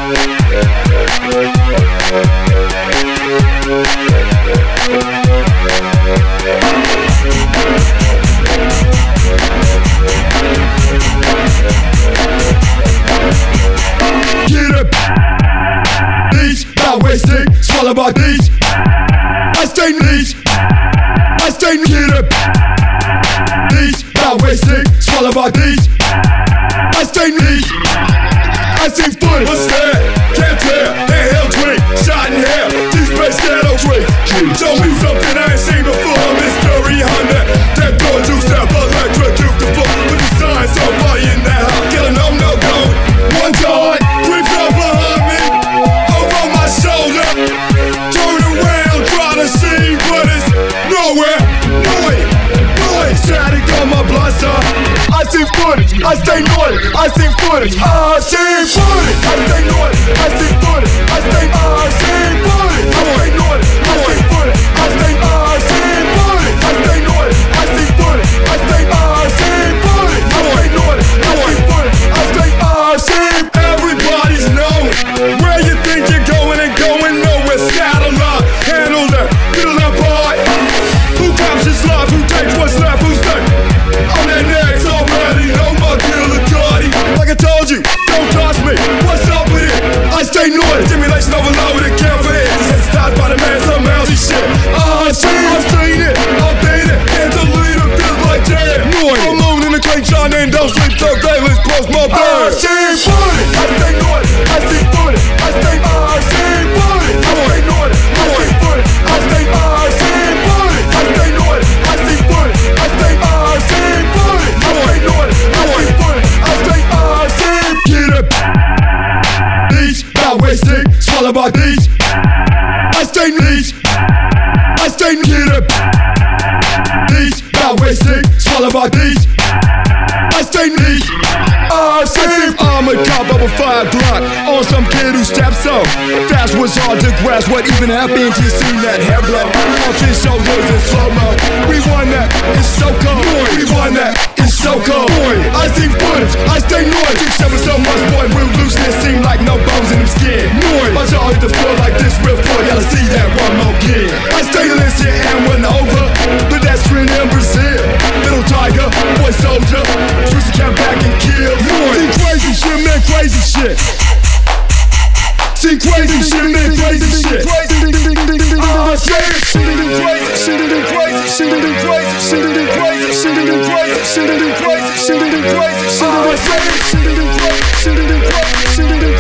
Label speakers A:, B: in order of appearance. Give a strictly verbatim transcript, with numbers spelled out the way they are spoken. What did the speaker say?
A: Swallow my these. I stay these. I stay get up. These not wasting. Swallow my these. I stay these. I see foot. What's that? Can't tell. Handheld drink. Shot in hell. Deep space shadow drink. Show me something I ain't seen before. Mystery Honda. That door juice step electrocute the floor. With the signs on fire in that house. Killing no no go. One time. Creeps up behind me. Over my shoulder. Turn around, try to see, but it's nowhere. No way, no way. Static on my blood, sir. I see footage, I stay naughty. I see footage, I see footage. I stay naughty, I see footage. I stay, I see footage. I stay naughty, I see footage. I stay, I see footage. I stay naughty, I see footage. I stay, I see footage. I stay naughty, I see footage. I stay, I see. Everybody's knowing where you think you're going and going nowhere. Saddle up, handle that, middle that part. Who captures love? Who takes what's left? Who's next? On that next already, no more killer Cardi. Like I told you, don't toss me. What's up with it? I stay naughty. Stimulation overload with a care for it. Sensitized by the man, some mousy shit. I see, I've seen it, I've been it. And the leader feels like jam. I'm moon in the clean shine and don't sleep till day. Let's close my bird. I see footage. I stay naughty. I see footage. I stay, I see footage. I stay naughty. I see footage. I stay, I see footage. I stay naughty. I see footage. I stay, I see footage. I stay naughty. I see footage. I stay, I see. Get up. These not wasting. Swallow my these. I stay these. I stay get up. These not wasting. Swallow my these. I stay these. I see I'm a cop of a fire Glock on some kid who steps up. Fast was hard to grasp what even happened. You seen that hair blow off his shoulders in slow-mo. We won that, it's so cold. We won that, it's so cold. I see footage, I stay naughty. Six seven so much, boy, real looseness seem like no bones in them skin. Watch y'all hit the floor like this real floor. Y'all see that one more kid. I stay listed and went over pedestrian in Brazil. Little tiger, boy soldier, Juicy came back and killed. See crazy shit, man, crazy shit. See crazy shit, man, crazy shit. Ah, shit, shit it crazy, shit it crazy, shit it crazy, shit it crazy, shit it crazy, shit it crazy, shit it crazy, shit it crazy, shit it crazy, shit it crazy, shit it crazy, shit it crazy.